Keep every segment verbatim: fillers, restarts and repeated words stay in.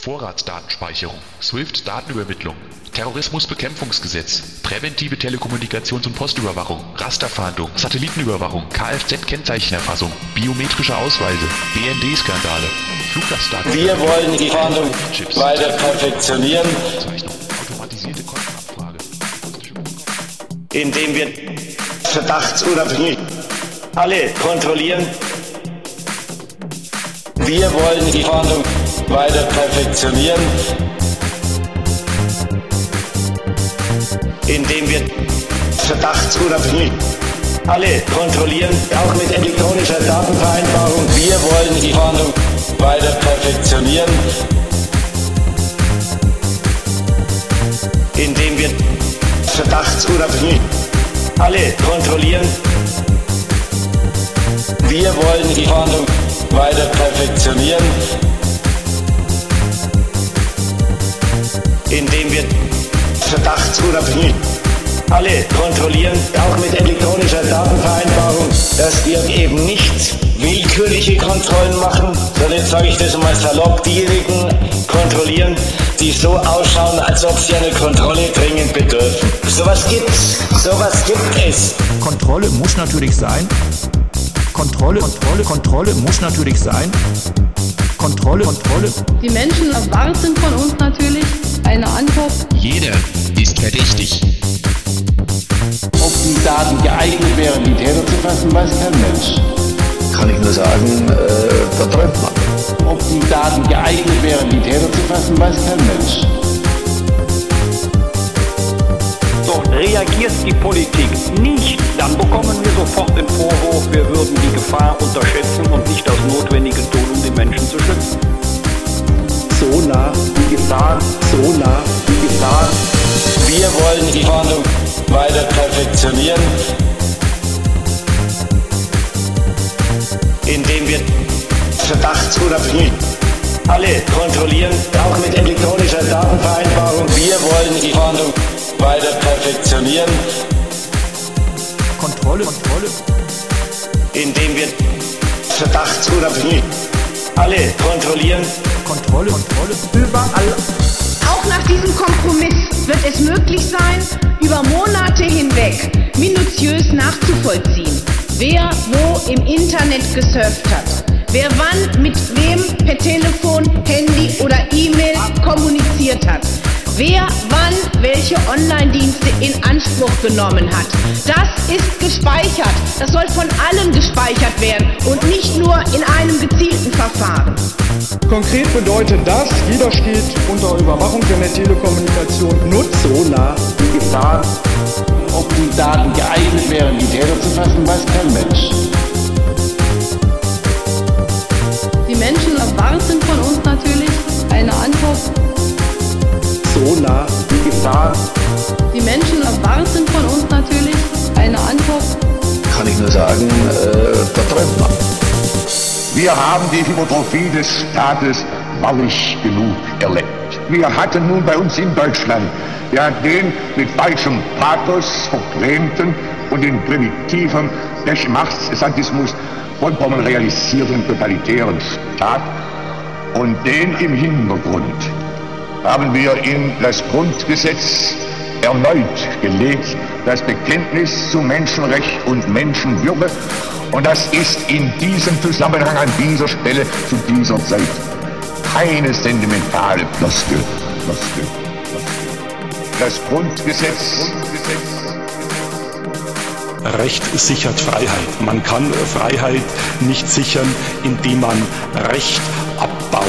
Vorratsdatenspeicherung, SWIFT-Datenübermittlung, Terrorismusbekämpfungsgesetz, präventive Telekommunikations- und Postüberwachung, Rasterfahndung, Satellitenüberwachung, Kfz-Kennzeichenerfassung, biometrische Ausweise, B N D-Skandale, Fluggastdaten. Wir wollen die Fahndung weiter perfektionieren, automatisierte Kontenabfrage, indem wir verdachtsunabhängig alle kontrollieren. Wir wollen die Fahndung weiter perfektionieren, indem wir verdachtsunabhängig alle kontrollieren, auch mit elektronischer Datenvereinbarung. Wir wollen die Fahndung weiter perfektionieren, indem wir verdachtsunabhängig alle kontrollieren. Wir wollen die Fahndung weiter perfektionieren, indem wir verdachtsunabhängig alle kontrollieren, auch mit elektronischer Datenvereinbarung, dass wir eben nicht willkürliche Kontrollen machen, sondern, jetzt sage ich das mal salopp, diejenigen kontrollieren, die so ausschauen, als ob sie eine Kontrolle dringend bedürfen. Sowas gibt's, sowas gibt es. Kontrolle muss natürlich sein. Kontrolle, Kontrolle, Kontrolle muss natürlich sein. Kontrolle, Kontrolle. Die Menschen erwarten von uns natürlich eine Antwort. Jeder ist verdächtig. Ob die Daten geeignet wären, die Täter zu fassen, weiß kein Mensch. Kann ich nur sagen, äh, da träumt man. Ob die Daten geeignet wären, die Täter zu fassen, weiß kein Mensch. Doch reagiert die Politik nicht, dann bekommen wir sofort den Vorwurf, wir würden die Gefahr unterschätzen und nicht das Notwendige tun, um die Menschen zu schützen. So nah wie Gefahr, so nah wie Gefahr. Wir wollen die Fahndung weiter perfektionieren, indem wir verdachtsunabhängig alle kontrollieren, auch mit elektronischer Datenvereinbarung. Wir wollen die Fahndung weiter perfektionieren, Kontrolle, Kontrolle, indem wir verdachtsunabhängig alle kontrollieren. Kontrolle, Kontrolle. Überall. Auch nach diesem Kompromiss wird es möglich sein, über Monate hinweg minutiös nachzuvollziehen, wer wo im Internet gesurft hat, wer wann mit wem per Telefon, Handy oder E-Mail kommuniziert hat, wer wann welche Online-Dienste in Anspruch genommen hat. Das ist gespeichert. Das soll von allen gespeichert werden und nicht nur in einem gezielten Verfahren. Konkret bedeutet das, jeder steht unter Überwachung, wenn der Telekommunikation nutzt. So nah wie Gefahr. Ob die Daten geeignet wären, die Täter zu fassen, weiß kein Mensch. Die Menschen erwarten von uns natürlich eine Antwort. So nah wie Gefahr. Die Menschen erwarten von uns natürlich eine Antwort. Kann ich nur sagen, äh, da träumt man. Wir haben die Hypertrophie des Staates wahrlich genug erlebt. Wir hatten nun bei uns in Deutschland ja den mit falschem Pathos verklemmten und in primitivem Geschmachtssadismus vollkommen realisierten totalitären Staat. Und den im Hintergrund haben wir in das Grundgesetz erneut gelegt, das Bekenntnis zu Menschenrecht und Menschenwürde. Und das ist in diesem Zusammenhang an dieser Stelle zu dieser Zeit keine sentimentale Floskel. Floskel. Das Grundgesetz. Recht sichert Freiheit. Man kann Freiheit nicht sichern, indem man Recht abbaut.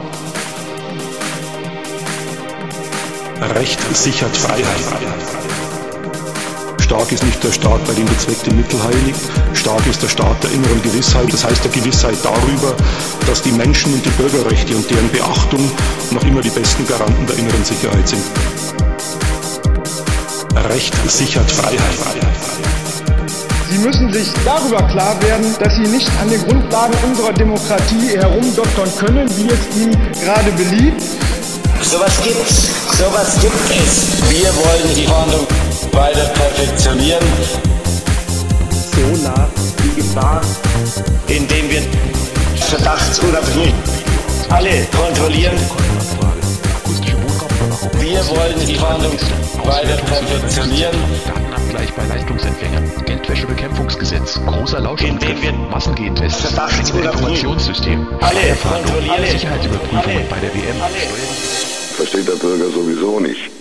Recht sichert Freiheit. Stark ist nicht der Staat, bei dem bezweckte Mittel heiligt. Stark ist der Staat der inneren Gewissheit, das heißt der Gewissheit darüber, dass die Menschen und die Bürgerrechte und deren Beachtung noch immer die besten Garanten der inneren Sicherheit sind. Recht sichert Freiheit. Sie müssen sich darüber klar werden, dass Sie nicht an den Grundlagen unserer Demokratie herumdoktern können, wie es Ihnen gerade beliebt. Sowas gibt's, sowas gibt es. Wir wollen die Fahndung weiter perfektionieren, so nah wie Gefahr, indem wir verdachtsunabhängig alle kontrollieren. Wir wollen die Fahndung weiter perfektionieren. Datenabgleich bei Leistungsempfängern, Geldwäschebekämpfungsgesetz, großer Lauschangriff, Massengentests, Informationssystem, alle kontrollieren, alle Sicherheitsüberprüfungen bei der W M. Versteht der Bürger sowieso nicht.